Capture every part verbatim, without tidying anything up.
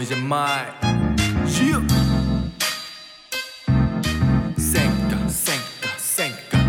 이제 말 생까 생까 생까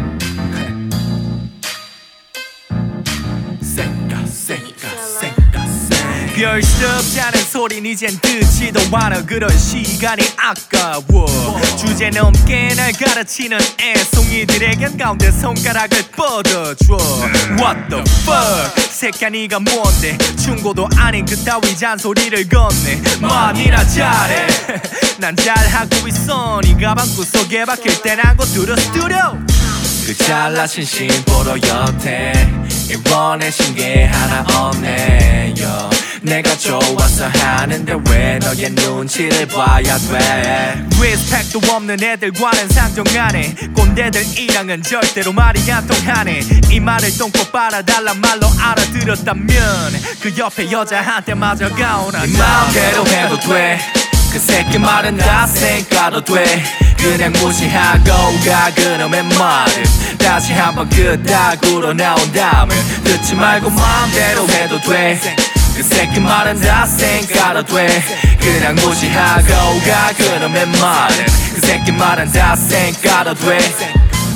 생까 생까 생까 별 수 없다는 소린 이젠 듣지도 않아. 그런 시간이 아까워. 주제 넘게 날 가르치는 애송이들에겐 가운데 손가락을 뻗어줘. What the fuck 새끼야 니가 뭔데 충고도 아닌 그따위 잔소리를 건네. 말이나 잘해 난 잘하고 있어. 니가 방구석에 박힐 땐 안고 들어 스튜디오. 그 잘나신 심보로 여태 이번에신 게 하나 없네. yo. 내가 좋아서 하는데 왜 너의 눈치를 봐야 돼. 리스펙도 없는 애들과는 상종 안해. 꼰대들이랑은 절대로 말이 안 통하네. 이 말을 똥꼬 빨아달란 말로 알아들었다면 그 옆에 여자한테 맞아 가오라. 네 마음대로 해도 돼. 그 새끼 말은 다 생각도 돼. 그냥 무시하고 가 그놈의 말을. 다시 한번 그따구로 나온다면 듣지 말고 마음대로 해도 돼. 그 새끼 말은 다 생각도 돼. 그냥 무시하고 가 그놈의 말을. 그 새끼 말은 다 생각도 돼.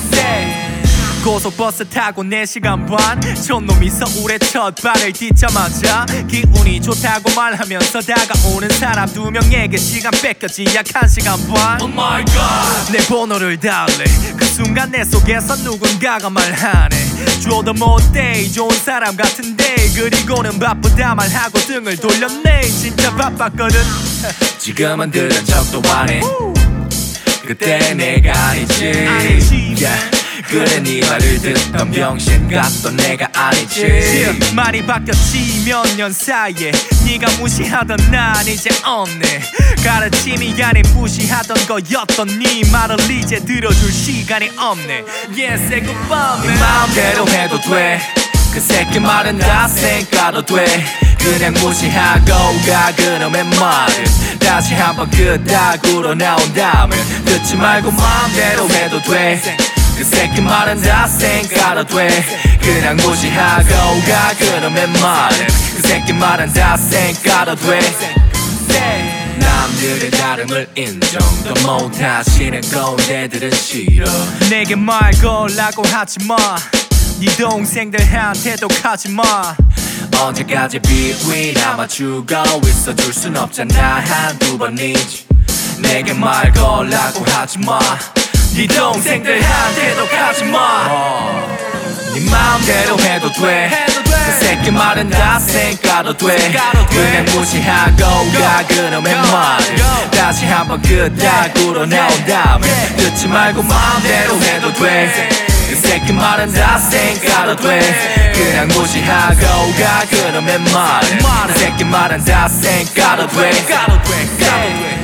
고속버스 타고 네 시간 반 촌놈이 서울에 첫 발을 딛자마자 기운이 좋다고 말하면서 다가오는 사람 두 명에게 시간 뺏겼지 약 한 시간 반. Oh my god 내 번호를 달래. 그 순간 내 속에서 누군가가 말하네. 줘도 못돼 좋은 사람 같은데. 그리고는 바쁘다 말하고 등을 돌렸네. 진짜 바빴거든. 지금은 들은 척도 안해. 그때 내가 아니지, 아니지. Yeah. 그래 네 말을 듣던 병신 같던 내가 아니지. 많이 바뀌었지 몇 년 사이에. 네가 무시하던 난 이제 없네. 가르침이 아닌 무시하던 거였던 네 말을 이제 들어줄 시간이 없네. Yeah, say goodbye. 네 마음대로 해도 돼. 그 새끼 말은 다 생각도 돼. 그냥 무시하고 가 그놈의 말을. 다시 한번 그따구로 나온다면 듣지 말고 마음대로 해도 돼. 그 새끼 말은 다 생각도 돼. 그냥 무시하고 가 그놈의 말을. 그 새끼 말은 다 생각도 돼. 남들의 다름을 인정 더 못하시는 꼰대들은 싫어. 내게 말 걸라고 하지마. 네 동생들한테도 가지마. 언제까지 비위 남아주고 있어. 줄 순 없잖아 한두 번이지. 내게 말 걸라고 하지마. 네 동생들한테도 가지마. 어. 네 마음대로 해도 돼. 그 새끼 말은 다 생각도 돼. 그냥 무시하고 가 그놈의 말을. 다시 한번 그따구로 나온다면 듣지 말고 마음대로 해도 돼. 그 새끼 말은 다 생각도 돼. 그냥 무시하고 가 그놈의 말을. 그 새끼 말은 다 생각도 돼.